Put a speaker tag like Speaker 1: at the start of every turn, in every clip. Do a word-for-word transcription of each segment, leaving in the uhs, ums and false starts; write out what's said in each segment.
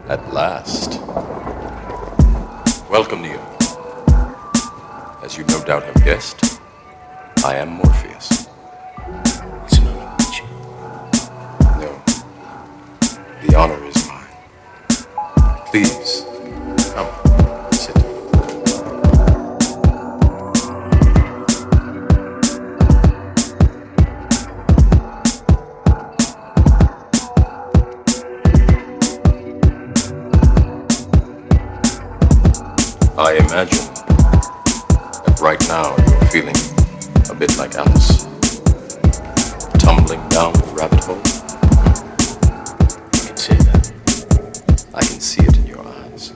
Speaker 1: At last. Welcome, Neo. As you no doubt have guessed, I am Morpheus.
Speaker 2: It's an honor to meet you.
Speaker 1: No. The honor is mine. Please, come, sit. I imagine that right now you're feeling a bit like Alice, tumbling down the rabbit hole.
Speaker 2: You can say that.
Speaker 1: I can see it in your eyes.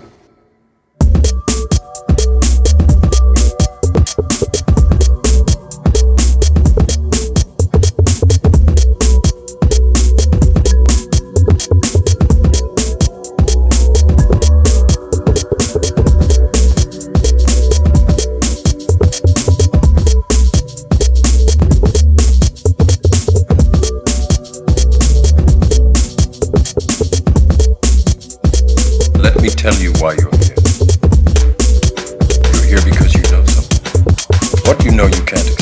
Speaker 1: Let me tell you why you're here. You're here because you know something. What you know you can't explain.